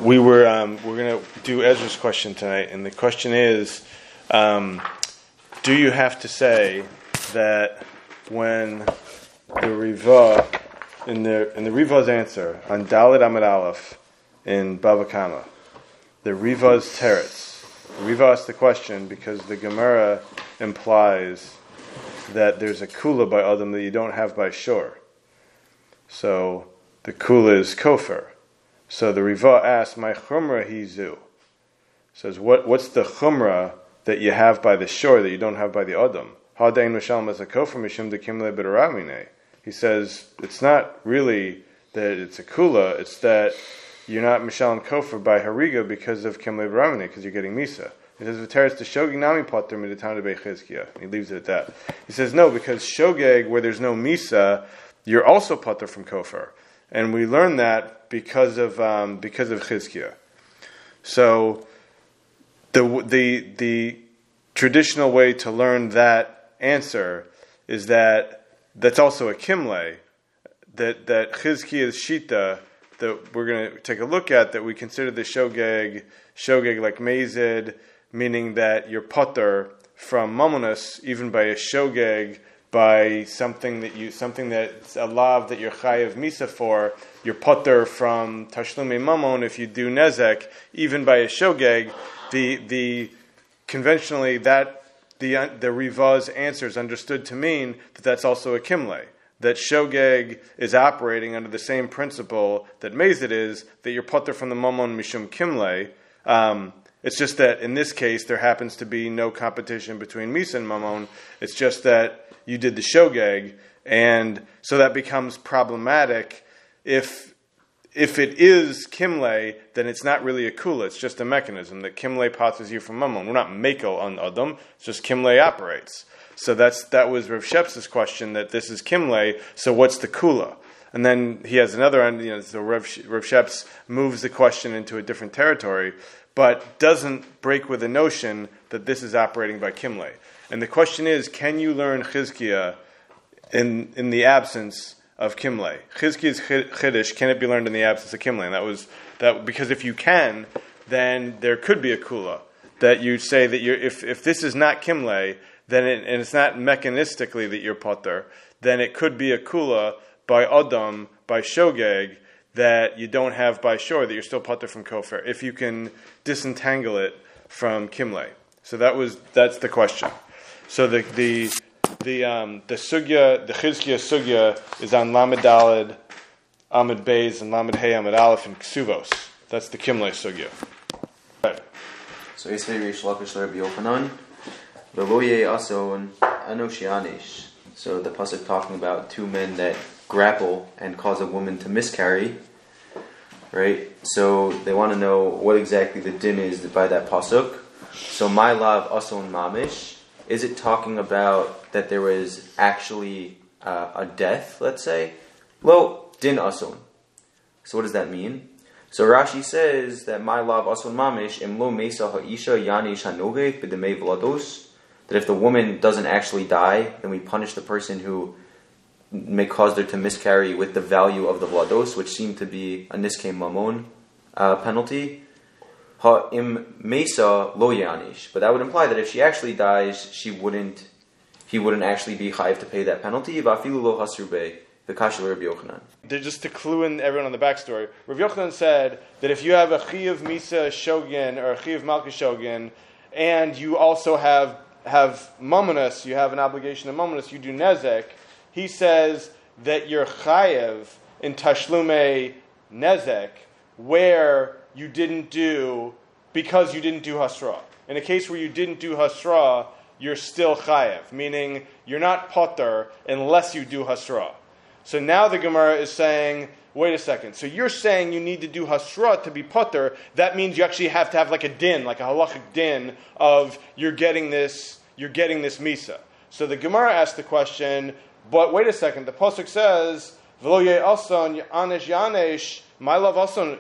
we're going to do Ezra's question tonight, and the question is, do you have to say that when the Riva in the Riva's answer on Dalet Amud Aleph in Bava Kama, the Riva's teretz, the Riva asked the question because the Gemara implies that there's a kula by Adam that you don't have by shor. So the kula is kofar. So the Riva asks, "My chumrah hizu." Says, what's the chumrah that you have by the shore that you don't have by the Adam? Hadain mishal as a kofar mishum dekimle b'ramine. He says it's not really that it's a kula; it's that you're not mishal and kofar by hariga because of kimle b'ramine, because you're getting misa. He says v'teres to shogeg nami potter midatana bechizkiya. He leaves it at that. He says no, because shogeg where there's no misa, you're also potter from kofar. And we learn that because of Chizkiah. So the traditional way to learn that answer is that's also a kimle, that Chizkiah's shita that we're going to take a look at, that we consider the shogeg like mezid, meaning that you're potter from mamonos even by a shogeg, by something that's a lav that you're chayav misa for, you're potter from tashlumei mamon if you do nezek, even by a shogeg. The conventionally that the Riva's answer is understood to mean that that's also a kimle, that shogeg is operating under the same principle that mezid is, that you're potter from the mamon mishum kimle. It's just that in this case there happens to be no competition between misa and mamon. It's just that you did the shogeg, and so that becomes problematic. If it is kimle, then it's not really a kula, it's just a mechanism that kimle potters you from mammon. We're not mekel on adam, it's just kimle operates. So that was Rav Shep's question, that this is kimle, so what's the kula? And then he has another, so Rav Shep's moves the question into a different territory, but doesn't break with the notion that this is operating by kimle. And the question is, can you learn Chizkiah in the absence of Kimle? Chizkiah's Chiddush, can it be learned in the absence of Kimle? And that was because if you can, then there could be a kula that you say that if this is not Kimle, then and it's not mechanistically that you're potter, then it could be a kula by Adam, by Shogeg, that you don't have by shore, that you're still potter from Kofar, if you can disentangle it from Kimle. So that's the question. So the sugya, the Chizkiah sugya, is on Lamed Daled, Amud Beis, and Lamed Hey Amud Aleph in Ksuvos. That's the Kimle sugya. Right. So Yisvei Rish Lakish Rabbi Yochanan, Veloye Ason Anoshianish. So the pasuk talking about two men that grapple and cause a woman to miscarry, right? So they want to know what exactly the din is by that pasuk. So my lav ason mamish, is it talking about that there was actually a death, let's say? Lo, din ason. So what does that mean? So Rashi says that my lav ason mamish imlo mesa ha'isha yani shanoge b'demei vlados, that if the woman doesn't actually die, then we punish the person who may cause her to miscarry with the value of the vlados, which seemed to be a niskei mamon penalty. Ha'im mesa lo yanish, but that would imply that if she actually dies, he wouldn't actually be chayiv to pay that penalty. Va'afilu lo hasrube v'kashel Rabbi Yochanan. Just to clue in everyone on the backstory, Rabbi Yochanan said that if you have a chiyav misa shogin or a chiyav malka shogin, and you also have mamonos, you have an obligation of mamonos, you do nezek, he says that you're chayiv in tashlume nezek, where you didn't do, because you didn't do hasra. In a case where you didn't do hasra, you're still chayev, meaning you're not potter unless you do hasra. So now the Gemara is saying, wait a second, so you're saying you need to do hasra to be potter, that means you actually have to have like a din, like a halachic din of you're getting this misa. So the Gemara asked the question, but wait a second, the pasuk says, V'lo ye ason yanesh yanesh, my love ason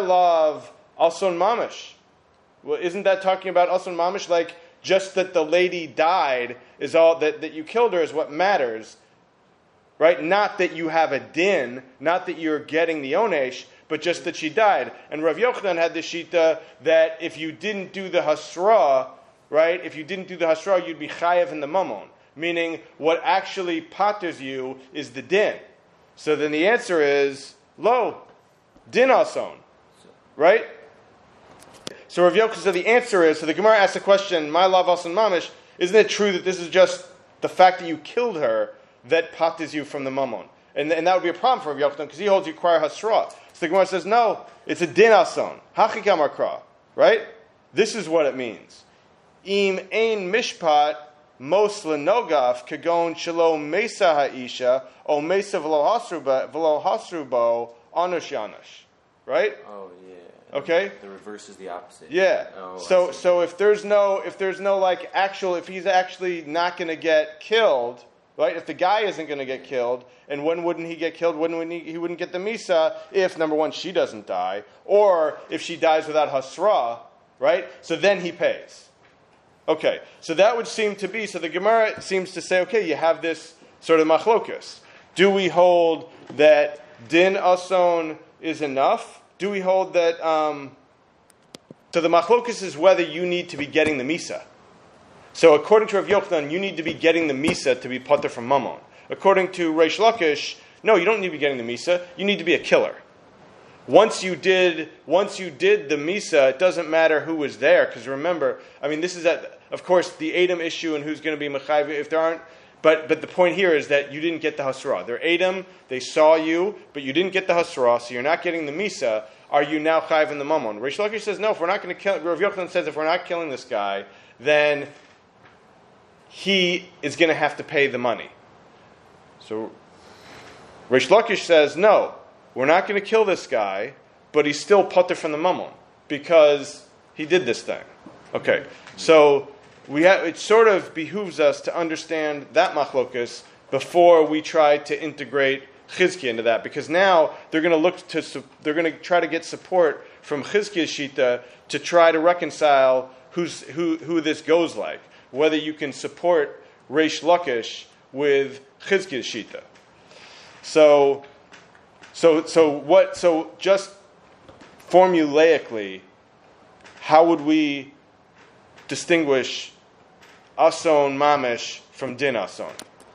mamish. Well, isn't that talking about ason mamish? Like, just that the lady died is all, that you killed her is what matters, right? Not that you have a din, not that you're getting the onesh, but just that she died. And Rav Yochanan had the shita that if you didn't do the hasra, right? If you didn't do the hasra, you'd be chayev in the mamon. Meaning, what actually patters you is the din. So then the answer is, lo, din ason. Right? So Rav Yochanan, so the answer is, so the Gemara asks the question, my lav ason mamish, isn't it true that this is just the fact that you killed her that patters you from the mamon? And that would be a problem for Rav Yochanan, because he holds you require hasra. So the Gemara says, no, it's a din ason. Hachikam akra. Right? This is what it means. Im ein mishpat mos lenogaf kagon shelo mesa ha'isha o mesa v'lo hasrubo anush yanush. Right? Oh yeah. Okay. The reverse is the opposite. Yeah. Oh, So if there's no like actual, if he's actually not going to get killed, right? If the guy isn't going to get killed, and when wouldn't he get killed? When he wouldn't get the misa if, number one, she doesn't die, or if she dies without hasra, right? So then he pays. Okay. So that would seem to be. So the Gemara seems to say, okay, you have this sort of machlokus. Do we hold that din ason is enough? Do we hold that? So the machlokus is whether you need to be getting the misa. So according to Rav Yochanan, you need to be getting the misa to be pater from mamon. According to Reish Lakish, no, you don't need to be getting the misa. You need to be a killer. Once you did the misa, it doesn't matter who was there, because remember, I mean, this is of course the Edom issue and who's going to be mechayiv if there aren't. But the point here is that you didn't get the hasra. They're Edom, they saw you, but you didn't get the hasra, so you're not getting the misa. Are you now chayiv in the mamon? Reish Lakish says no. If we're not going to kill, Rav Yochanan says if we're not killing this guy, then he is going to have to pay the money. So Reish Lakish says no. We're not going to kill this guy, but he's still pater from the mamon because he did this thing. Okay, so it sort of behooves us to understand that machlokus before we try to integrate Chizkiah into that, because now they're going to try to get support from Chizkiah's shita to try to reconcile who this goes like, whether you can support Reish Lakish with Chizkiah's shita. So just formulaically, how would we distinguish ason mamish from din ason?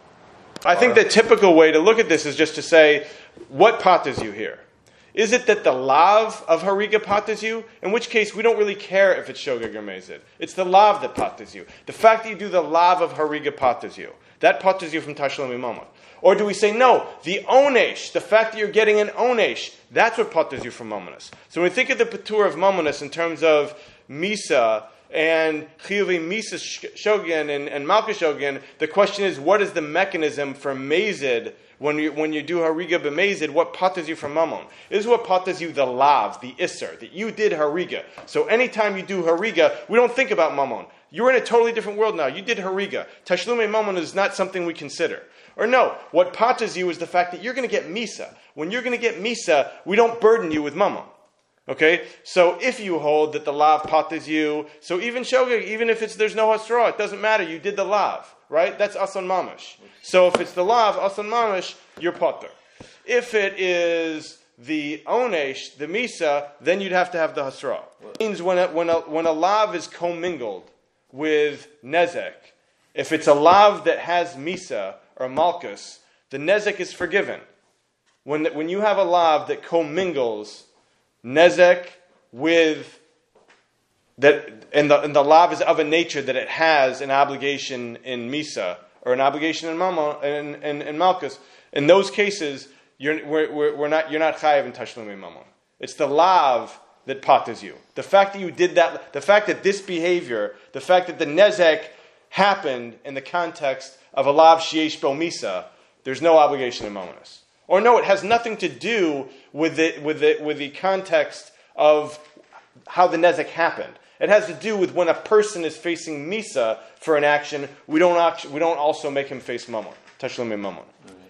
I think the typical way to look at this is just to say, what patters you here? Is it that the lav of hariga patters you? In which case, we don't really care if it's shogeg or mezid. It's the lav that patters you. The fact that you do the lav of hariga patters you. That patters you from tashlum imamah. Or do we say, no, the onesh, the fact that you're getting an onesh, that's what patters you from mamonas. So when we think of the patur of mamonas in terms of misa and chiyuvi misa shogin and malka shogin, the question is, what is the mechanism for mezid when you do hariga b'mezid? What patters you from mamon? This is what patters you the lav, the isser, that you did hariga. So anytime you do hariga, we don't think about mamon. You're in a totally different world now. You did hariga. Tashlumei mamon is not something we consider. Or no, what patters you is the fact that you're going to get misa. When you're going to get misa, we don't burden you with mamon. Okay? So if you hold that the lav patters you, so even shogeg, even if there's no hasra, it doesn't matter. You did the lav, right? That's asan mamash. So if it's the lav, asan mamash, you're pater. If it is the onesh, the misa, then you'd have to have the hasra. It means when a lav is commingled with nezek, if it's a lav that has misa or malchus, the nezek is forgiven. When you have a lav that commingles nezek with that, and the lav is of a nature that it has an obligation in misa or an obligation in mama and malchus, in those cases you're not chayav in tashlumei mamon. It's the lav that patters you. The fact that you did that, the fact that this behavior, the fact that the nezek happened in the context of a lav sheyesh bo misa, there's no obligation in mamonas. Or no, it has nothing to do with the context of how the nezek happened. It has to do with when a person is facing misa for an action, we don't also make him face mamon, tashlumei mamon.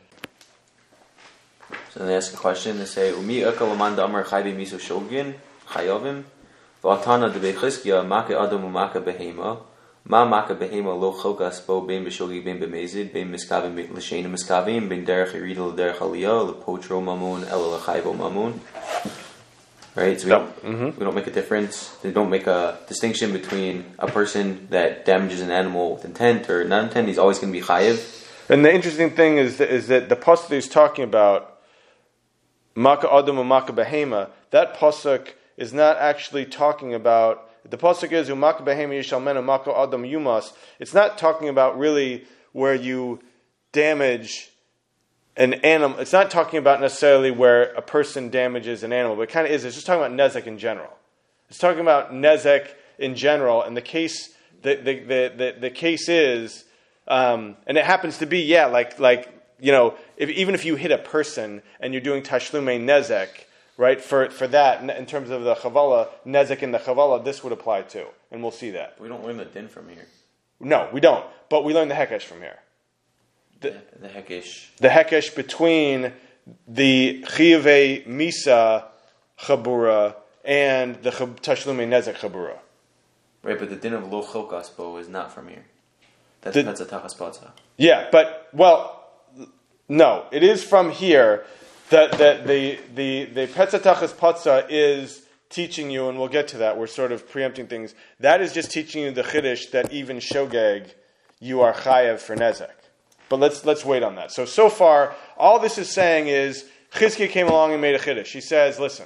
So they ask a question. They say, "Umi akal amanda amar chayvi miso shogin chayovim v'atana de bechizkia make adam umake behema ma make behema lo chokas bo ben b'shogi ben b'mezid ben miskavim l'sheina miskavim ben derech irida l'derech aliyah lepotro mamon ela l'chayvo mamon." right? So we don't make a difference. They don't make a distinction between a person that damages an animal with intent or non-intent. He's always going to be chayiv. And the interesting thing is that the pasuk he's talking about, Maka Adam and Maka Behema, that pasuk is not actually talking about. The pasuk is Umaka Behema Yishalmenu Maka Adam Yumas. It's not talking about really where you damage an animal. It's not talking about necessarily where a person damages an animal, but it kind of is. It's just talking about nezek in general. It's talking about nezek in general, and the case the case is, and it happens to be even if you hit a person and you're doing tashlume nezek. Right, for that, in terms of the chavala, nezek in the chavala, this would apply too, and we'll see that. We don't learn the din from here. No, we don't, but we learn the hekesh from here. The hekesh. The hekesh between the chiyuvei misa chabura and the tashlume nezek chabura. Right, but the din of lo chokas bo is not from here. That's petzatachas patza. Yeah, but, no, it is from here. The Petzatachas Patza is teaching you, and we'll get to that, we're sort of preempting things, that is just teaching you the Chiddush that even Shogeg, you are Chayev for Nezek. But let's wait on that. So far, all this is saying is, Chizkiah came along and made a Chiddush. He says, listen,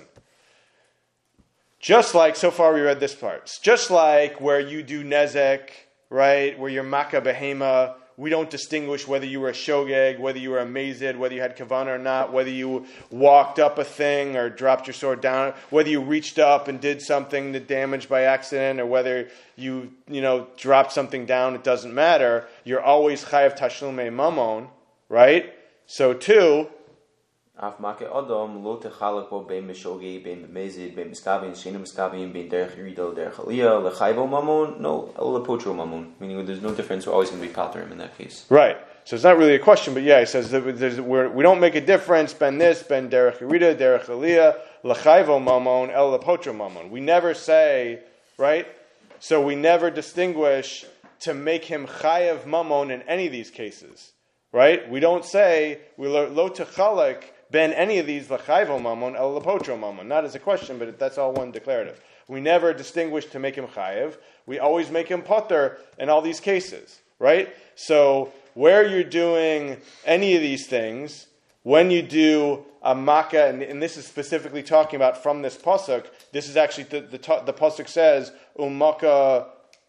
just like, so far we read this part, just like where you do Nezek, right, where you're Maka Behema, we don't distinguish whether you were a shogeg, whether you were a mazid, whether you had kavanah or not, whether you walked up a thing or dropped your sword down, whether you reached up and did something that damaged by accident, or whether you dropped something down. It doesn't matter. You're always chayav tashlumei mamon, right? So too. Af make adam lo techalak bo bein mishogeg, bein mezid, bein miskavin, shena miskavin, bein derech yirido, derech aliyah, lechayvo mamon, no, el lepotro mamon. Meaning there's no difference. We're always going to be patrim in that case. Right. So it's not really a question, but yeah, he says that we don't make a difference. Ben this, ben derech yirida, derech aliyah, lechayvo mamon, el lepotro mamon. We never say, right? So we never distinguish to make him chayav mamon in any of these cases, right? We don't say we lo techalak. Ben any of these l'chayvo mamon el lepotro mamon. Not as a question, but that's all one declarative. We never distinguish to make him chayev. We always make him potter in all these cases, right? So where you're doing any of these things, when you do a makkah, and this is specifically talking about from this pasuk. This is actually the pasuk says umaka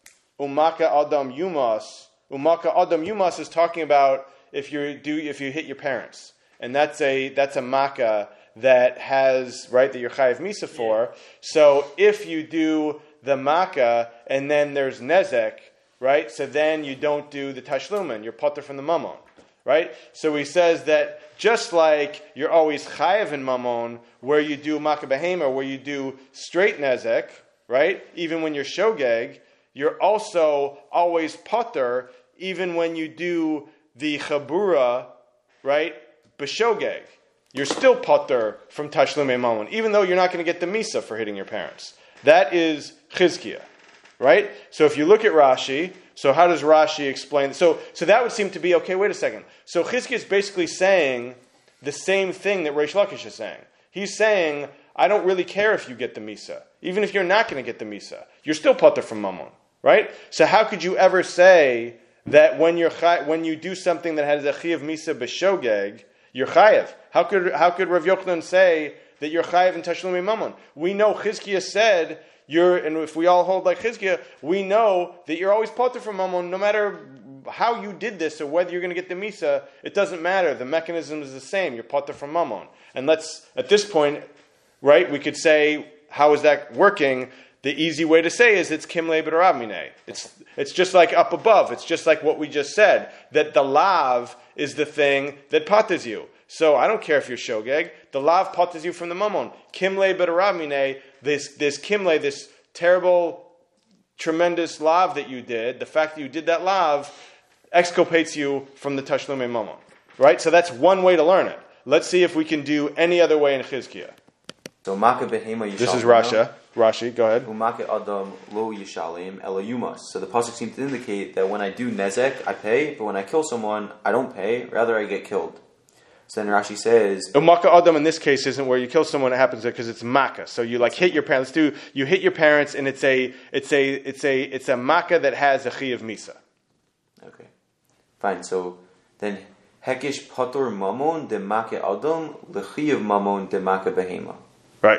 adam yumas. Umaka adam yumas is talking about if you hit your parents. And that's a makkah that has, right, that you're chayiv misa for. Yeah. So if you do the makkah and then there's nezek, right, so then you don't do the tashlumen, you're potter from the mamon, right? So he says that just like you're always chayiv in mamon, where you do makkah behema, where you do straight nezek, right, even when you're shogeg, you're also always potter, even when you do the chabura, right, b'shogeg, you're still potter from tashlumei mamon, even though you're not going to get the misa for hitting your parents. That is Chizkiah, right? So if you look at Rashi, so how does Rashi explain? So that would seem to be, okay, wait a second. So Chizkiah is basically saying the same thing that Reish Lakish is saying. He's saying, I don't really care if you get the misa. Even if you're not going to get the misa, you're still potter from mamon, right? So how could you ever say that when you do something that has a chiyav misa b'shogeg, you're chayev? How could Rav Yochanan say that you're chayev in tashlumei mamon? We know Chizkiah said and if we all hold like Chizkiah, we know that you're always potter from mamon, no matter how you did this or whether you're going to get the misa. It doesn't matter. The mechanism is the same. You're potter from mamon. And at this point, right, we could say, how is that working? The easy way to say is it's kimle b'rav. It's just like up above. It's just like what we just said, that the lav is the thing that patters you. So I don't care if you're shogeg. The lav patters you from the mamon. Kimle b'rav, this kimle, this terrible, tremendous lav that you did, the fact that you did that lav exculpates you from the tashlumei mamon. Right? So that's one way to learn it. Let's see if we can do any other way in Chizkiah. So Maka Behema Yishalem. This is Rashi, go ahead. Umake Adam Lo Yishalem Ela Yumas. So the pasuk seems to indicate that when I do nezek, I pay, but when I kill someone, I don't pay. Rather, I get killed. So then Rashi says, Umaka Adam in this case isn't where you kill someone. It happens because it's Makkah. So you hit your parents. You hit your parents, and it's a Makkah that has a Chi of Misa. Okay, fine. So then Hekish Patur Mamon de Makkah Adam Lechi of Mamon de Makkah Behema. Right.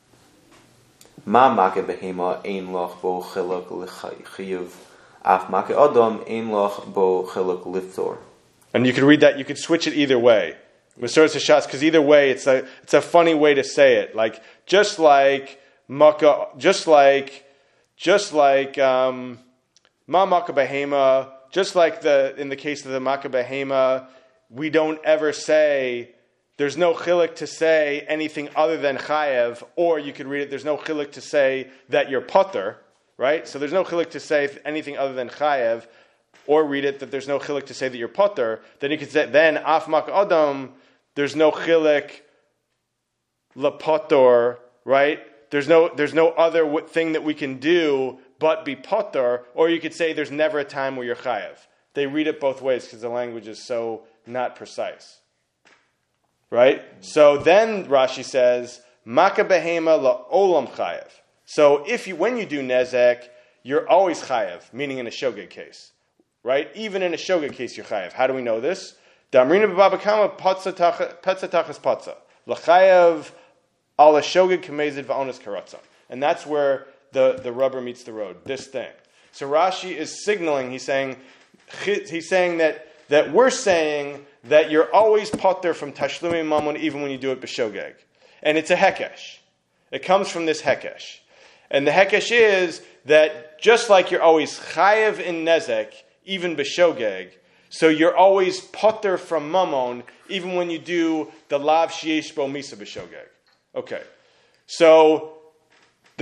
Ma Makkah Behema Ein Loch Bo Chiluk Lechiv Af Makkah Adam Ein Loch Bo Chiluk Liftor. And you could read that. You could switch it either way. Masoras Hashatz, because either way, it's a funny way to say it. Like just like Makkah, just like Ma Makkah Behema, just like in the case of the Makkah Behema, we don't ever say. There's no chiluk to say anything other than chayev, or you could read it. There's no chiluk to say that you're potter, right? So there's no chiluk to say anything other than chayev, or read it that there's no chiluk to say that you're potter. Then you could say af mak adam. There's no chiluk lapotor, right? There's no other thing that we can do but be potter. Or you could say there's never a time where you're chayev. They read it both ways because the language is so not precise. Right? So then Rashi says, Makkah behema la'olam chayev. So when you do nezek, you're always chayev, meaning in a shogeg case. Right? Even in a shogeg case, you're chayev. How do we know this? Damrina b'baba kama petza tachas patza. L'chayev ala shogeg kamezid va'onas karatza. And that's where the rubber meets the road, this thing. So Rashi is signaling, he's saying that we're saying that you're always potter from tashlumi mammon even when you do it b'shogeg. And it's a hekesh. It comes from this hekesh. And the hekesh is that just like you're always chayev in nezek, even b'shogeg, so you're always potter from mammon even when you do the lav sheyesh bo misa b'shogeg. Okay. So the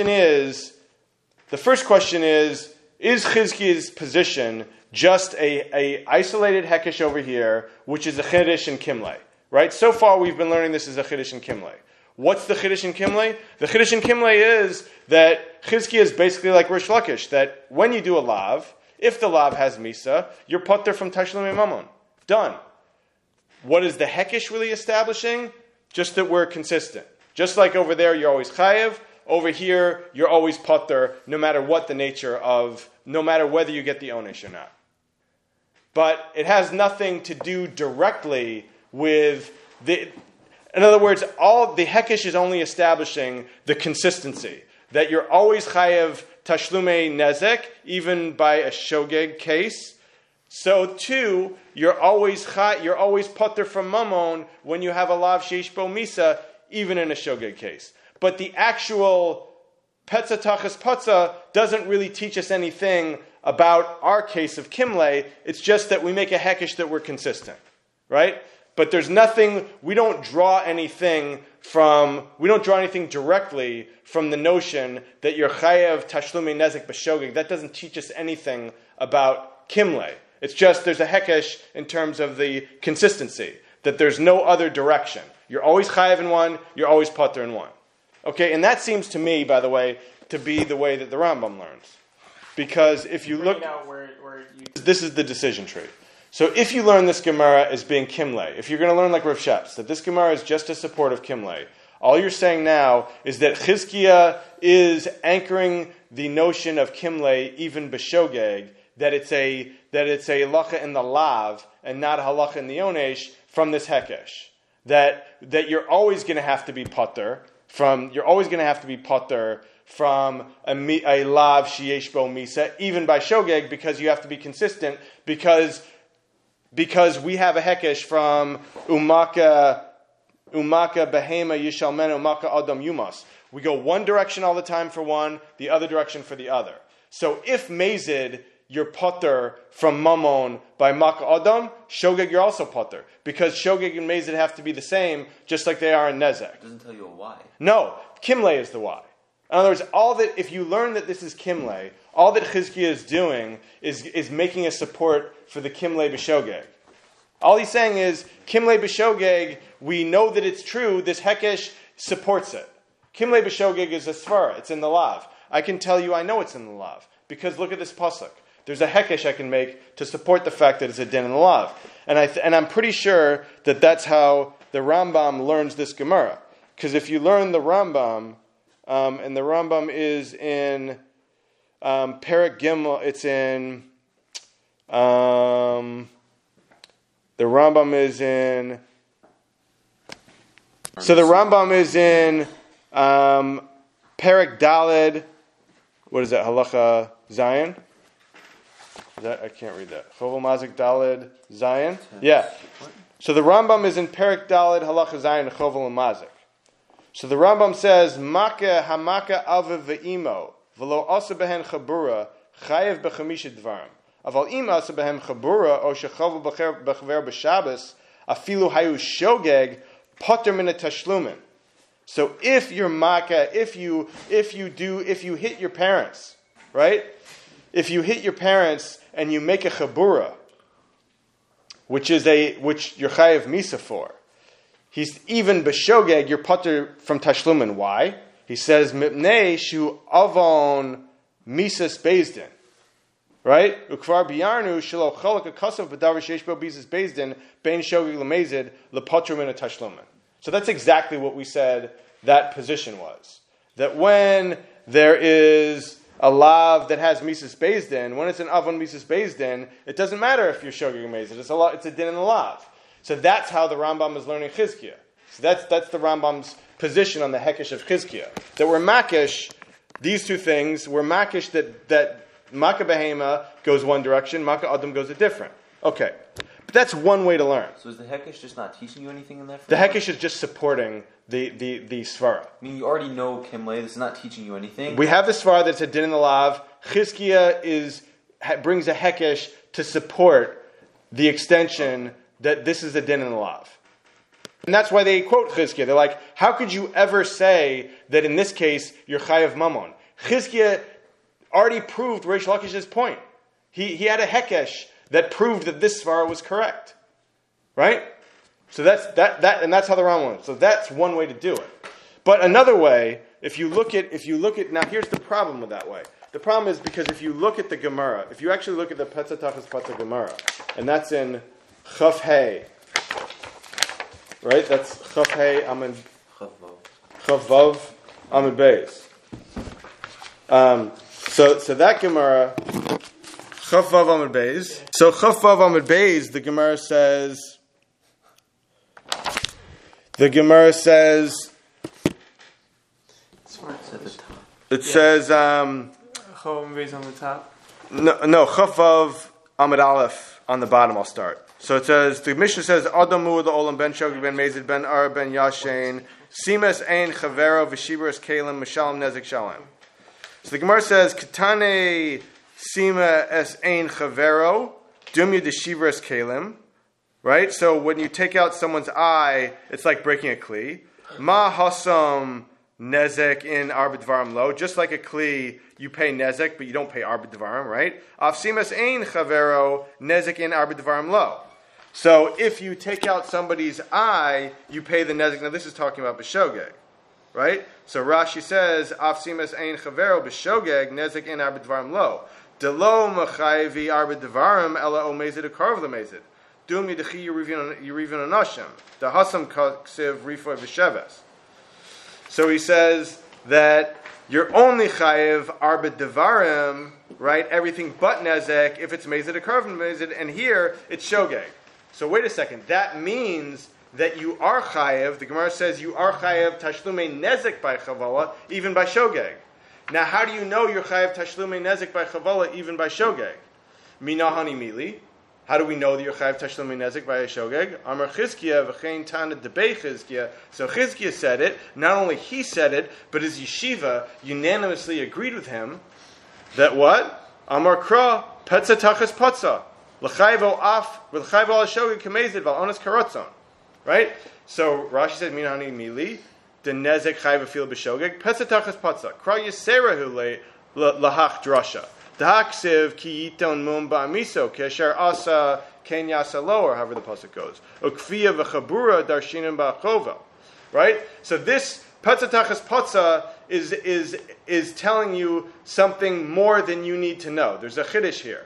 first question is Chizkiya's position just a isolated hekesh over here, which is a chiddush in Kimlei, right? So far we've been learning this is a chiddush in Kimlei. What's the chiddush in Kimlei? The chiddush in Kimlei is that Chizkiya is basically like Rish Lakish, that when you do a lav, if the lav has misa, you're potter from tashlumi mammon. Done. What is the hekesh really establishing? Just that we're consistent. Just like over there, you're always chayev. Over here, you're always potter, no matter what the nature of, no matter whether you get the onesh or not. But it has nothing to do directly with in other words, all the hekesh is only establishing the consistency. That you're always chayev tashlume nezek, even by a shogeg case. So too, you're always potter from mammon when you have a lav sheish bo misa, even in a shogeg case. But the actual petza tachas patza doesn't really teach us anything about our case of Kimlei. It's just that we make a hekesh that we're consistent, right? But there's nothing, we don't draw anything directly from the notion that you're chayev tashlumi nezek b'shogeg. That doesn't teach us anything about Kimlei. It's just there's a hekesh in terms of the consistency, that there's no other direction. You're always chayev in one, you're always potter in one. Okay, and that seems to me, by the way, to be the way that the Rambam learns. Because if you look, this is the decision tree. So if you learn this Gemara as being Kimlei, if you're going to learn like Rav Sheps, that this Gemara is just a support of Kimlei, all you're saying now is that Chizkiya is anchoring the notion of Kimlei, even b'shogeg, that it's a halacha in the lav and not a halacha in the onesh from this hekesh. That you're always going to have to be potter from a lav sheyesh bo misa, even by shogeg, because you have to be consistent, because we have a hekesh from umaka behema yishalmen umaka adam yumas. We go one direction all the time for one, the other direction for the other. So if mezid, you're potter from mammon by maka adam, shogeg you're also potter, because shogeg and mezid have to be the same, just like they are in nezek. It doesn't tell you a why. No, Kimlei is the why. In other words, if you learn that this is Kimlei, all that Chizkiya is doing is making a support for the Kimlei b'shogeg. All he's saying is, Kimlei b'shogeg, we know that it's true, this hekesh supports it. Kimlei b'shogeg is a svara, it's in the lav. I can tell you I know it's in the lav, because look at this pasuk. There's a hekesh I can make to support the fact that it's a din in the lav. And I'm pretty sure that that's how the Rambam learns this Gemara. Because if you learn the Rambam, and the Rambam is in Perek Gimel, it's in... the Rambam is in... So the Rambam is in Perek Daled, what is that, Halacha Zion? I can't read that. Chovel Mazik Daled Zion? Yeah. So the Rambam is in Perek Daled Halacha Zion Chovel Mazik. So the Rambam says, Maka hamaka aviv ve'imo, v'lo asa behen chabura, chayev b'chamisha dvarim. Aval ima asa behen chabura, o shechovel b'chaver b'shabes, afilu hayu shogeg, potter min tashlumin. So if you're maka, if you hit your parents, right? If you hit your parents and you make a chabura, which you're chayev misa for, he's even b'shogeg, you're potter from tashlumin. Why? He says mipnei shu avon misas bezdin. Right? Ukvar biyarnu shelo cholak akasav b'davar sheish bo misas bezdin bein shogeg lemezid lepotru min tashlumin. So that's exactly what we said that position was. That when there is a lav that has misas bezdin, when it's an avon misas bezdin, it doesn't matter if you're shogeg lemezid. It's a din in the lav. So that's how the Rambam is learning Chizkiah. So that's the Rambam's position on the Hekesh of Chizkiah. That we're makish, these two things, we're makish that Maka Behema goes one direction, Maka Adam goes a different. Okay. But that's one way to learn. So is the Hekesh just not teaching you anything in that? The Hekesh is just supporting the Svara. I mean, you already know Kimle, this is not teaching you anything. We have the Svara that's a din in the lav. Chizkiah brings a Hekesh to support the extension that this is a din in the lav. And that's why they quote Chizkiah. They're like, how could you ever say that in this case you're chayav mamon? Chizkiah already proved Reish Lakish's point. He had a hekesh that proved that this svara was correct. Right? So that's and that's how the Rambam went. So that's one way to do it. But another way, if you look at now here's the problem with that way. The problem is because if you look at the Gemara, if you actually look at the Petzatachas Patza Gemara, and that's in Chaf Hey, right? That's Chaf Hey Amid Chaf Vav Amid Beis. So that Gemara, Chaf Vav Amid Beis. So Chaf Vav Amid Beis, the Gemara says. It says. Chov Beis on the top. No, Chaf Vav Amid Aleph on the bottom. I'll start. So it says, the Mishnah says, Adamu the Olam ben Shogeg ben Mezid ben Ara ben Yashain, Simas ein Chavero v'Shibras Kalim Mishalem Nezik Shalem. So the Gemara says, Katane Sima es ein Chavero, Dumya de Shibras Kalim. Right? So when you take out someone's eye, it's like breaking a kli. Ma hasam nezek in arbid dvarim lo. Just like a kli, you pay nezek, but you don't pay arbid dvarim, right? Af simas ein chavero nezek in arbid dvarim lo. So if you take out somebody's eye, you pay the nezek. Now this is talking about b'shogeg, right? So Rashi says, Af simas ein chavero b'shogeg nezek in arbid dvarim lo. Delo machayvi arbid dvarim ela omezid akarv lemezid. Dum yidechi yerivin anashim. The hasam ksiv rifoy v'sheves. So he says that you're only chayiv arbid devarim, right? Everything but nezek if it's mezid akarv mezid, and here it's shogeg. So wait a second. That means that you are chayiv. The Gemara says you are chayiv tashlumei nezek by chavala, even by shogeg. Now, how do you know you're chayiv tashlumei nezek by chavala, even by shogeg? Minahani mili. How do we know that you're chayiv tashlumei nezek by a shogeg? Amar Chizkiah v'chein tana debei Chizkiah. So Chizkiah said it. Not only he said it, but his yeshiva unanimously agreed with him that what? Amar Kra petza tachas patza l'chayvo af v'l'chayvo al shogeg kamezid v'al onas karatzon. Right? So Rashi said minani mili the nezek chayiv fil b'shogeg petza tachas patza Kra yiserahu lahach drasha. Dahaksiv ki yiton mum ba'miso kesher asa ken yasa lo, or however the pasuk goes. Ukfiya v'chabura darshinim ba'chovel. Right? So this Patzatachas Patza is telling you something more than you need to know. There's a chiddush here.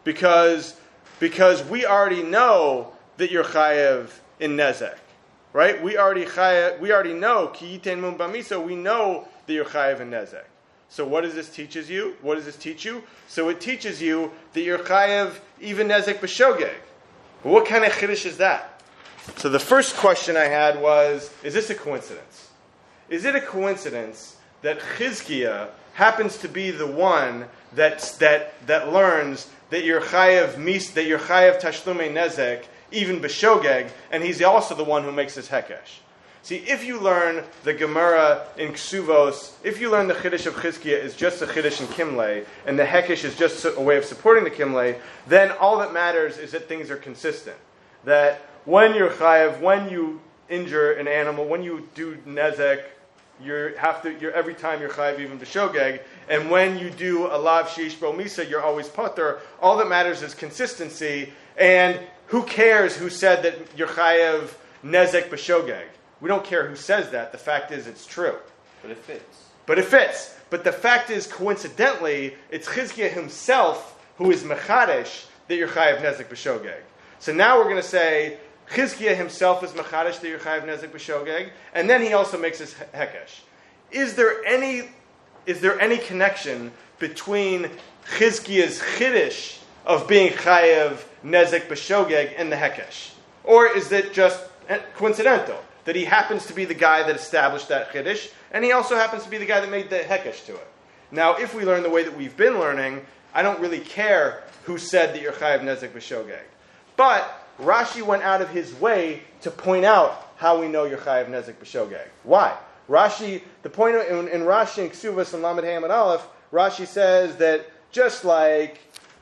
because we already know that you're chayev in nezek, right? We already know ki yiten mun b'misa. We know that you're chayev in nezek. So what does this teach you? What does this teach you? So it teaches you that you're chayev even nezek b'shogeg. What kind of chiddush is that? So the first question I had was, is this a coincidence? Is it a coincidence that Chizkiah happens to be the one that learns that you're chayev tashlumei nezek even b'shogeg, and he's also the one who makes this hekesh? See, if you learn the Gemara in Ksuvos, if you learn the Chiddush of Chizkiah is just a Chiddush in Kimlei, and the Hekesh is just a way of supporting the Kimlei, then all that matters is that things are consistent. That when you're chayev, when you injure an animal, when you do nezek, you're every time you're chayev even b'shogeg, and when you do a lav sheish bo misa, you're always potter. All that matters is consistency, and who cares who said that you're chayev nezek b'shogeg? We don't care who says that. The fact is, it's true. But it fits. But the fact is, coincidentally, it's Chizkiah himself who is mechadesh that you're chayev nezek b'shogeg. So now we're going to say Chizkiah himself is mechadesh that you're chayev nezek b'shogeg, and then he also makes his hekesh. Is there any connection between Chizkiah's chiddush of being chayev nezek b'shogeg and the hekesh, or is it just coincidental that he happens to be the guy that established that chiddush, and he also happens to be the guy that made the hekesh to it? Now, if we learn the way that we've been learning, I don't really care who said that you're chayev nezek b'shogeg. But Rashi went out of his way to point out how we know you're chayev nezek b'shogeg. Why? Rashi, the point in Rashi and Ksuvas and Lamed Hey Amud Aleph, Rashi says that just like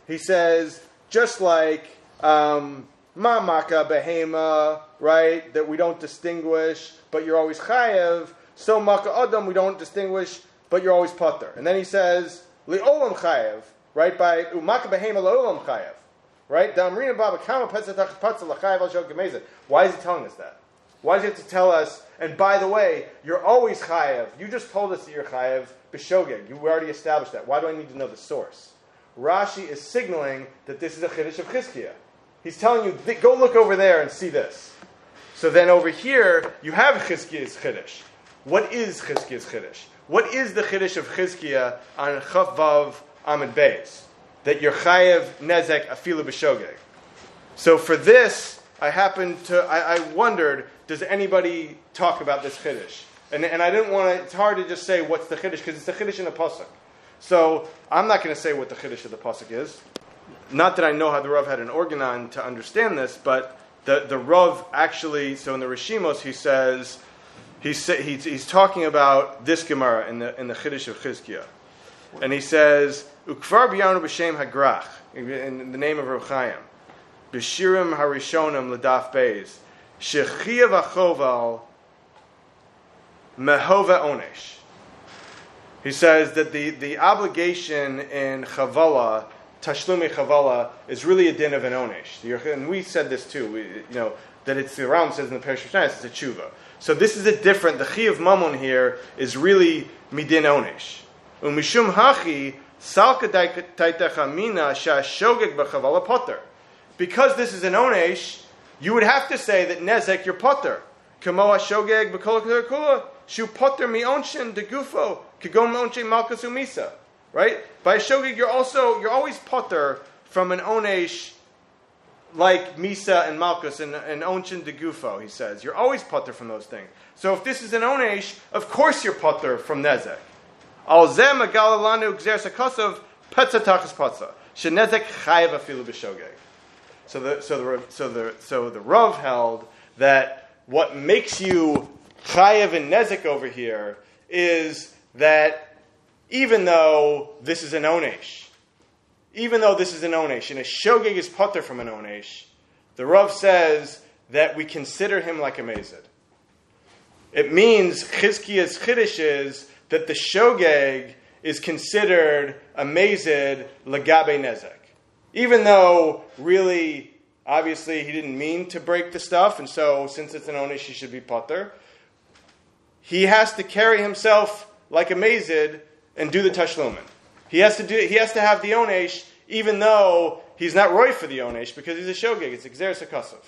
Ma maka behema, right? That we don't distinguish, but you're always chayev. So maka adam, we don't distinguish, but you're always pater. And then he says li'olam chayev, right? By umaka behema li'olam chayev, right? Damrina baba kama petzatach patzel lachayev al shog gemezet. Why is he telling us that? Why does he have to tell us? And by the way, you're always chayev. You just told us that you're chayev b'shogeg. You already established that. Why do I need to know the source? Rashi is signaling that this is a chiddush of Chizkiah. He's telling you, go look over there and see this. So then over here, you have Chizkiah's Chiddush. What is Chizkiah's Chiddush? What is the Chiddush of Chizkiah on Chaf Vav Amud Beis? That you're chayev nezek afilu b'shogeg. So for this, I wondered, does anybody talk about this Chiddush? And I didn't want to, it's hard to just say what's the Chiddush, because it's the Chiddush in the Pasuk. So I'm not going to say what the Chiddush of the Pasuk is. Not that I know how the Rav had an organon to understand this, but the Rav actually, so in the Rishimos he says, he's talking about this Gemara in the Chiddush of Chizkiah. And he says, Ukvar b'yanu b'shem hagrach, in the name of Rav Chaim, b'shirim harishonim l'daf beis, shechiyav achoval mehova onesh. He says that the obligation in Chavala, Tashlumi Chavala, is really a din of an onesh. And we said this too, that it's, the Rambam says in the Perish Mishnah, it's a tshuva. So this is a different, the chi of Mammon here is really midin onesh. Umishum hachi, salka taitecha mina shashogeg b'chavala potter. Because this is an onesh, you would have to say that nezek, you're potter. Kamo hashogeg b'kol kula, shu potter mi onshin de gufo, kigom onshin malchus umisa. Right? By a shogeg, you're always potter from an onesh like Misa and Malchus and Onshin de Gufo, he says. You're always potter from those things. So if this is an onesh, of course you're potter from Nezek. Al zeh magal lanu gzer sakosov petza tachas patza. Shenezek chayev afilu b'shogeg. So the Rav held that what makes you chayev and nezek over here is that even though this is an onesh, and a shogeg is potter from an onesh, the Rav says that we consider him like a mezid. It means Chizkiah's chiddush is that the shogeg is considered a mezid lagabe nezek. Even though, really, obviously, he didn't mean to break the stuff, and so, since it's an onesh, he should be potter. He has to carry himself like a mezid and do the tashlumin. He has to have the onesh, even though he's not roy for the onesh because he's a shogeg. It's exeris hakasov.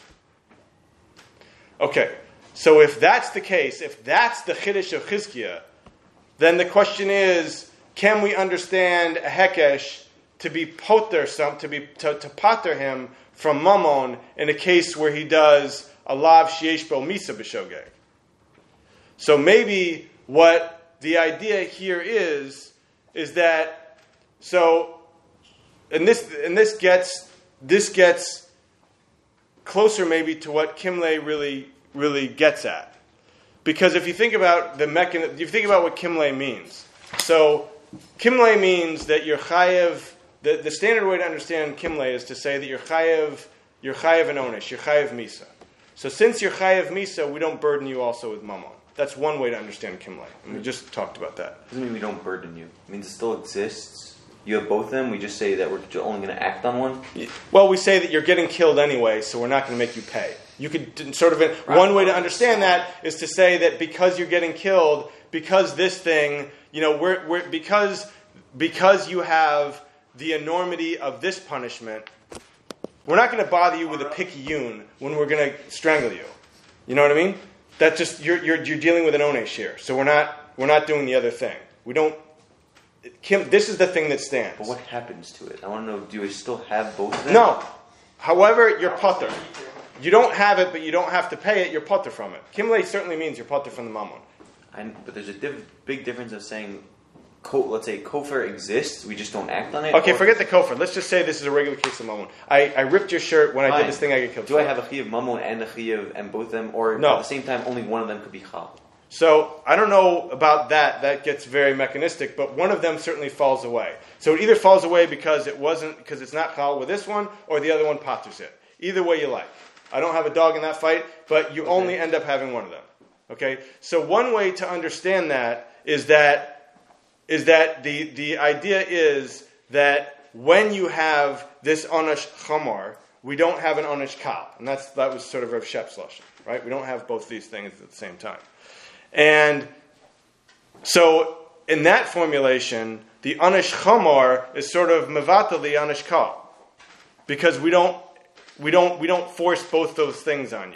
Okay, so if that's the case, if that's the chiddush of Chizkiah, then the question is, can we understand a hekesh to be poter to pater him from mammon in a case where he does a lav sheyesh bo misa b'shogeg? So maybe what the idea here is that and this gets closer maybe to what Kimle really gets at, because if you think about if you think about what Kimle means, so Kimle means that you're chayev. The standard way to understand Kimle is to say that you're chayev an onesh, you're chayev misa. So since you're chayev misa, we don't burden you also with mammon. That's one way to understand Kimle, and we just talked about that. Doesn't mean we don't burden you. It means it still exists. You have both of them. We just say that we're only going to act on one. Well, we say that you're getting killed anyway, so we're not going to make you pay. You could sort of one way to understand that is to say that because you're getting killed, because this thing, because you have the enormity of this punishment, we're not going to bother you with a pikiyun when we're going to strangle you. You know what I mean? That's just you're dealing with an onesh here, so we're not doing the other thing. We don't. This is the thing that stands. But what happens to it? I want to know. Do we still have both of them? No. However, you're potter. You don't have it, but you don't have to pay it. You're potter from it. Kimle certainly means you're potter from the mammon. But there's a big difference of saying, let's say kofar exists, we just don't act on it. Okay, forget the kofar. Let's just say this is a regular case of mammon. I ripped your shirt when I did this thing. I get killed. Do I have a chiyav mammon and a chiyav and both of them, or no? At the same time, only one of them could be chal? So I don't know about that. That gets very mechanistic, but one of them certainly falls away. So it either falls away because it's not chal with this one, or the other one paters it. Either way you like. I don't have a dog in that fight, but you only end up having one of them. Okay. So one way to understand that is that the idea is that when you have this onesh chamor, we don't have an onesh kal, and that was sort of Rav Shep's lashon, right? We don't have both these things at the same time. And so, in that formulation, the onesh chamor is sort of mevatel the onesh kal, because we don't force both those things on you.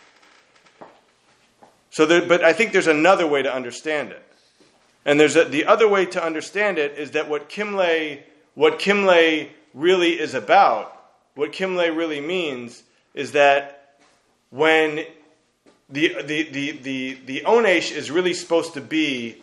So, but I think there's another way to understand it, and the other way to understand it is that what Kimle really is about, what Kimle really means, is that when the onesh is really supposed to be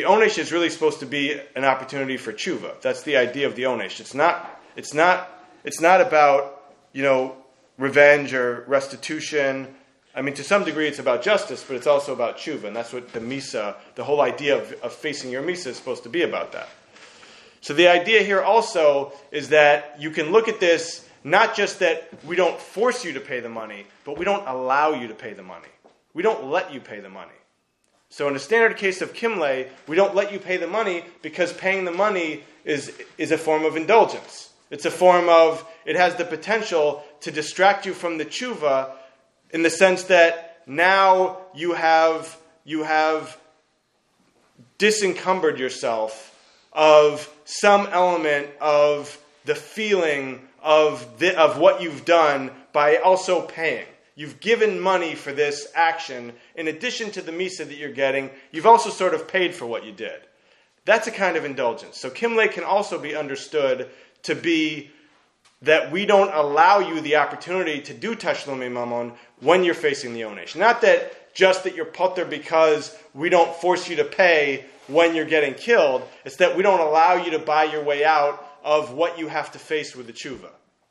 an opportunity for tshuva. That's the idea of the onesh. It's not about revenge or restitution. I mean, to some degree, it's about justice, but it's also about tshuva, and that's what the misa, the whole idea of facing your misa, is supposed to be about that. So the idea here also is that you can look at this not just that we don't force you to pay the money, but we don't allow you to pay the money. We don't let you pay the money. So in a standard case of Kimle, we don't let you pay the money because paying the money is a form of indulgence. It's a form of, it has the potential to distract you from the tshuva in the sense that now you have disencumbered yourself of some element of the feeling of what you've done by also paying. You've given money for this action. In addition to the misa that you're getting, you've also sort of paid for what you did. That's a kind of indulgence. So Kimle can also be understood to be that we don't allow you the opportunity to do tashlumei mammon when you're facing the onesh. Not that just that you're potter because we don't force you to pay when you're getting killed. It's that we don't allow you to buy your way out of what you have to face with the tshuva.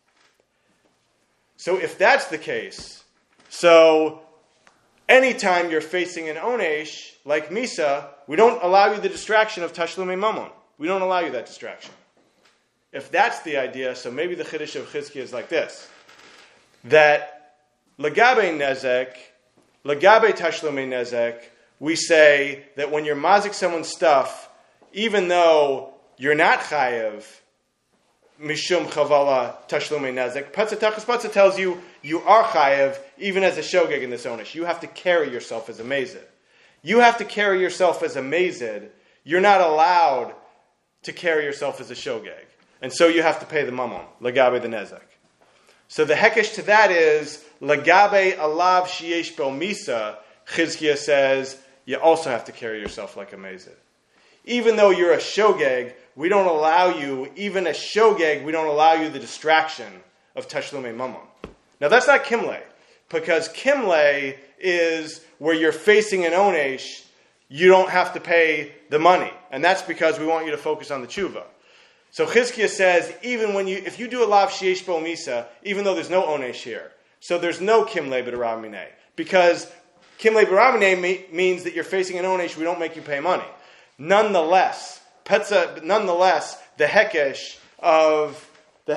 So if that's the case, so anytime you're facing an onesh, like misa, we don't allow you the distraction of tashlumei mammon. We don't allow you that distraction. If that's the idea, so maybe the chiddush of Chizkiah is like this, that lagabe nezek, lagabe tashlumei nezek, we say that when you're mazik someone's stuff, even though you're not chayev, mishum chavala tashlumei nezek, Patzah Tachas Patzah tells you are chayev, even as a shogeg in this onesh. You have to carry yourself as a mazid. You have to carry yourself as a mazid. You're not allowed to carry yourself as a shogeg. And so you have to pay the mamon, lagabe the nezek. So the hekesh to that is, lagabe alav sheyesh bo misa, Chizkiah says, you also have to carry yourself like a mezid. Even though you're a shogeg, we don't allow you the distraction of tashlumei mamon. Now that's not kimle, because kimle is where you're facing an onesh, you don't have to pay the money. And that's because we want you to focus on the tshuva. So Chizkiah says, if you do a lav sheyesh bo misa, even though there's no onesh here, so there's no kimle b'darav mineh, because kimle b'darav mineh means that you're facing an onesh, we don't make you pay money. Nonetheless, the hekesh of the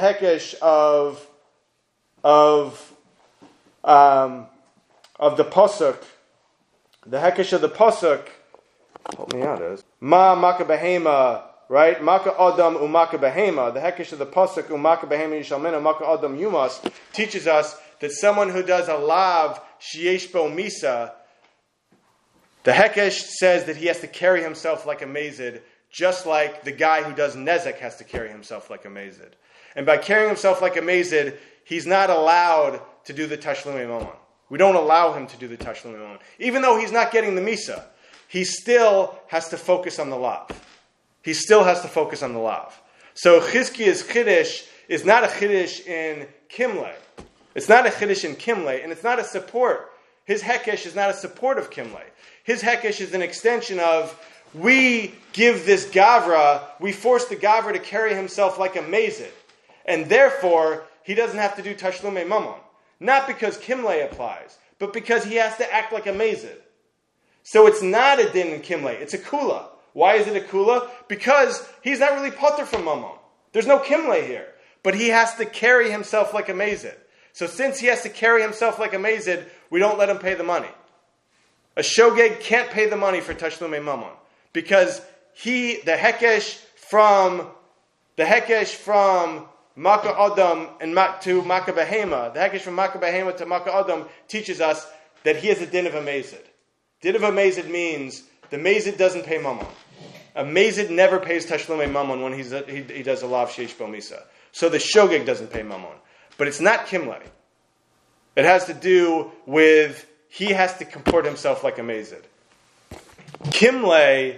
pasuk, help me out, is ma maka behema, right? Maka adam umaka behema. The hekesh of the pasuk umaka behema yishalmena maka adam yumas teaches us that someone who does a lav sheyesh bo misa, the hekesh says that he has to carry himself like a mezid, just like the guy who does nezek has to carry himself like a mezid. And by carrying himself like a mezid, he's not allowed to do the tashlumei mamon. We don't allow him to do the tashlumei mamon. Even though he's not getting the misa, he still has to focus on the lav. So Chizkiah's chiddush is not a chiddush in kimle. It's not a chiddush in kimle, and it's not a support. His hekesh is not a support of kimle. His hekesh is an extension of, we give this gavra, we force the gavra to carry himself like a mezid. And therefore, he doesn't have to do tashlumei mamon. Not because kimle applies, but because he has to act like a mezid. So it's not a din in kimle, it's a kula. Why is it a kula? Because he's not really potter from mamon. There's no kimle here. But he has to carry himself like a mezid. So since he has to carry himself like a mezid, we don't let him pay the money. A shogeg can't pay the money for tashlumei mamon, because the hekesh from Maka Adam to Maka Behema, the hekesh from Maka Behema to Maka Adam teaches us that he has a din of a mezid. Din of a mezid means the mezid doesn't pay mamon. A mezid never pays tashlumei mamon when he does a lav sheish bo misa. So the shogeg doesn't pay mamon. But it's not kimle. It has to do with he has to comport himself like a mezid. Kimle,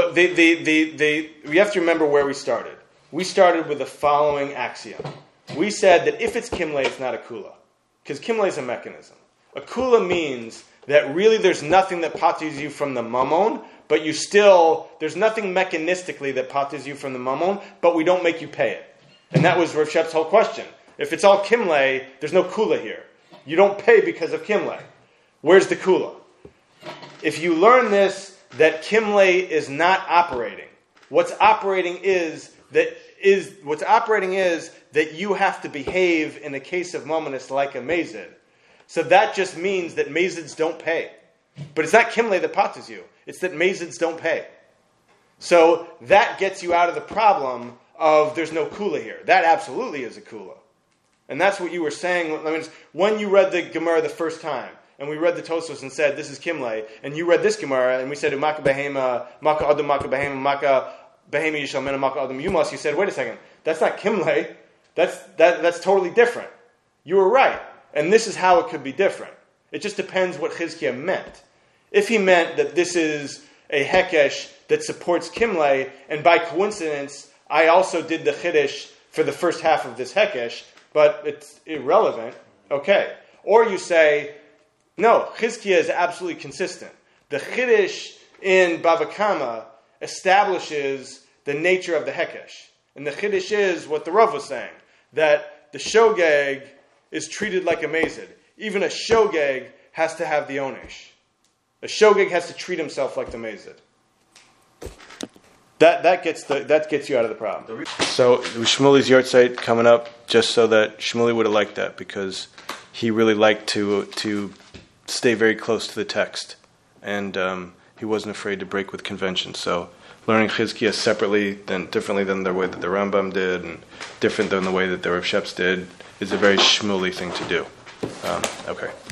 we have to remember where we started. We started with the following axiom. We said that if it's kimle, it's not a kula. Because kimle is a mechanism. A kula means that really there's nothing that patters you from the mamon, but there's nothing mechanistically that patters you from the mamon, but we don't make you pay it. And that was Rav Shep's whole question. If it's all kimle, there's no kula here. You don't pay because of kimle. Where's the kula? If you learn this, that kimle is not operating. What's operating is that you have to behave in the case of mamonis like a mezid. So that just means that mezids don't pay. But it's not kimle that patters you. It's that mezids don't pay. So that gets you out of the problem of there's no kula here. That absolutely is a kula. And that's what you were saying. I mean, when you read the Gemara the first time, and we read the Tosfos and said, this is kimle, and you read this Gemara, and we said, Maka behema, Maka adam, Maka behema, Maka behema yishalmena, Maka adam yumas, you said, wait a second, that's not kimle. That's totally different. You were right. And this is how it could be different. It just depends what Chizkiah meant. If he meant that this is a hekesh that supports kimle, and by coincidence, I also did the chiddush for the first half of this hekesh, but it's irrelevant, okay. Or you say, no, Chizkiah is absolutely consistent. The chiddush in Bava Kama establishes the nature of the hekesh. And the chiddush is what the Rav was saying, that the shogeg is treated like a mezid. Even a shogeg has to have the onesh. A shogeg has to treat himself like the mezid. That gets you out of the problem. So Shmuli's yahrzeit coming up, just so that Shmuli would have liked that, because he really liked to stay very close to the text, and he wasn't afraid to break with convention. So learning Chizkiah differently than the way that the Rambam did, and different than the way that the Rav Sheps did, is a very Shmuli thing to do. Okay.